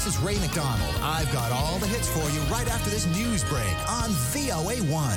This is Ray McDonald. I've got all the hits for you right after this news break on VOA1.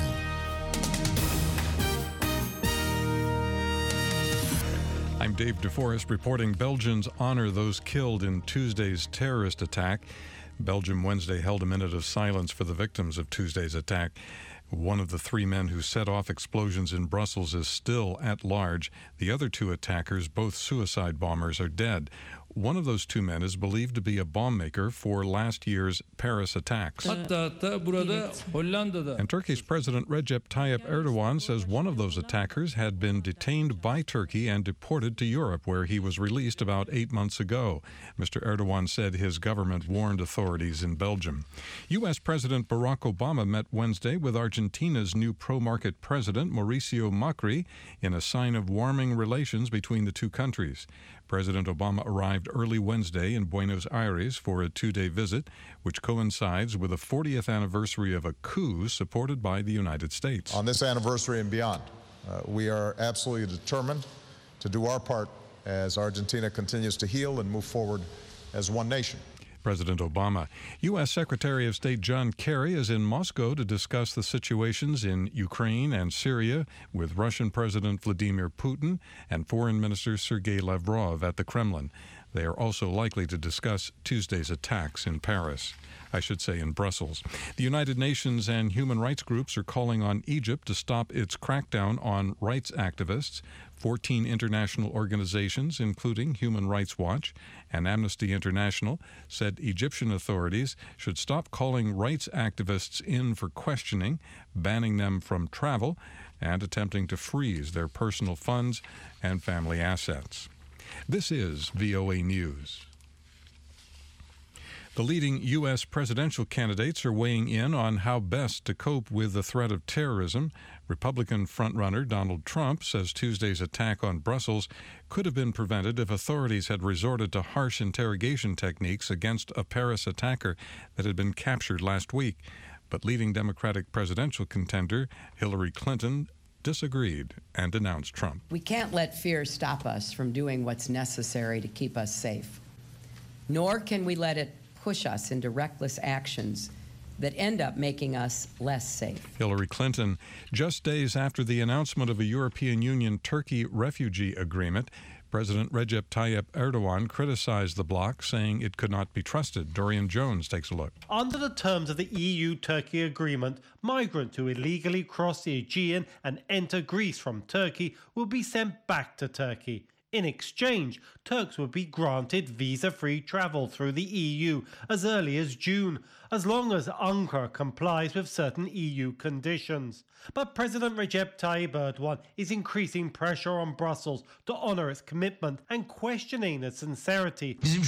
I'm Dave DeForest reporting Belgians honor those killed in Tuesday's terrorist attack. Belgium Wednesday held a minute of silence for the victims of Tuesday's attack. One of the three men who set off explosions in Brussels is still at large. The other two attackers, both suicide bombers, are dead. One of those two men is believed to be a bomb maker for last year's Paris attacks. And Turkey's President Recep Tayyip Erdogan says one of those attackers had been detained by Turkey and deported to Europe, where he was released about 8 months ago. Mr. Erdogan said his government warned authorities in Belgium. U.S. President Barack Obama met Wednesday with Argentina's new pro-market president, Mauricio Macri, in a sign of warming relations between the two countries. President Obama arrived early Wednesday in Buenos Aires for a two-day visit, which coincides with the 40th anniversary of a coup supported by the United States. On this anniversary and beyond, we are absolutely determined to do our part as Argentina continues to heal and move forward as one nation. President Obama. U.S. Secretary of State John Kerry is in Moscow to discuss the situations in Ukraine and Syria with Russian President Vladimir Putin and Foreign Minister Sergei Lavrov at the Kremlin. They are also likely to discuss Tuesday's attacks in Paris. I should say in Brussels. The United Nations and human rights groups are calling on Egypt to stop its crackdown on rights activists. 14 international organizations, including Human Rights Watch and Amnesty International, said Egyptian authorities should stop calling rights activists in for questioning, banning them from travel, and attempting to freeze their personal funds and family assets. This is VOA News. The leading U.S. presidential candidates are weighing in on how best to cope with the threat of terrorism. Republican frontrunner Donald Trump says Tuesday's attack on Brussels could have been prevented if authorities had resorted to harsh interrogation techniques against a Paris attacker that had been captured last week. But leading Democratic presidential contender Hillary Clinton disagreed and denounced Trump. We can't let fear stop us from doing what's necessary to keep us safe. Nor can we let it push us into reckless actions that end up making us less safe. Hillary Clinton, just days after the announcement of a European Union-Turkey refugee agreement, President Recep Tayyip Erdogan criticized the bloc, saying it could not be trusted. Dorian Jones takes a look. Under the terms of the EU-Turkey agreement, migrants who illegally cross the Aegean and enter Greece from Turkey will be sent back to Turkey. In exchange, Turks would be granted visa-free travel through the EU as early as June, as long as Ankara complies with certain EU conditions. But President Recep Tayyip Erdogan is increasing pressure on Brussels to honour its commitment and questioning the sincerity. He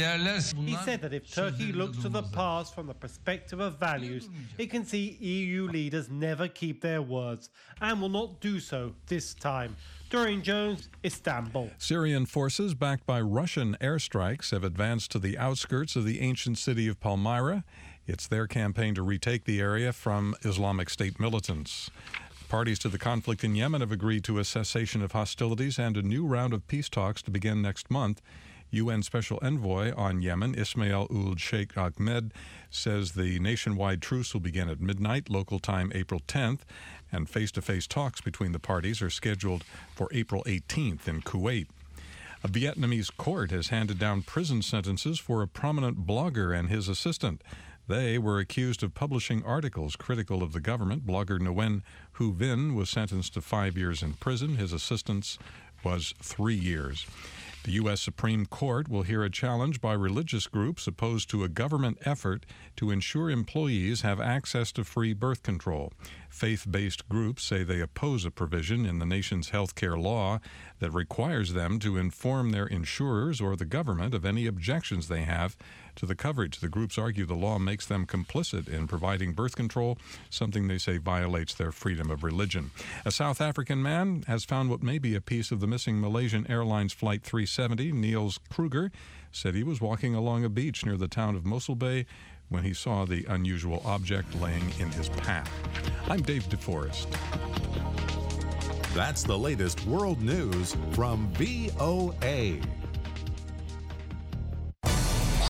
said that if Turkey looks to the past from the perspective of values, it can see EU leaders never keep their words and will not do so this time. Dorian Jones, Istanbul. Syrian forces backed by Russian airstrikes have advanced to the outskirts of the ancient city of Palmyra. It's their campaign to retake the area from Islamic State militants. Parties to the conflict in Yemen have agreed to a cessation of hostilities and a new round of peace talks to begin next month. UN Special Envoy on Yemen, Ismail ul Sheikh Ahmed, says the nationwide truce will begin at midnight, local time April 10th, and face-to-face talks between the parties are scheduled for April 18th in Kuwait. A Vietnamese court has handed down prison sentences for a prominent blogger and his assistant. They were accused of publishing articles critical of the government. Blogger Nguyen Hu Vinh was sentenced to 5 years in prison. His assistant's was 3 years. The U.S. Supreme Court will hear a challenge by religious groups opposed to a government effort to ensure employees have access to free birth control. Faith-based groups say they oppose a provision in the nation's health care law that requires them to inform their insurers or the government of any objections they have to the coverage. The groups argue the law makes them complicit in providing birth control, something they say violates their freedom of religion. A South African man has found what may be a piece of the missing Malaysian Airlines Flight 370. Niels Kruger said he was walking along a beach near the town of Mossel Bay when he saw the unusual object laying in his path. I'm Dave DeForest. That's the latest world news from VOA.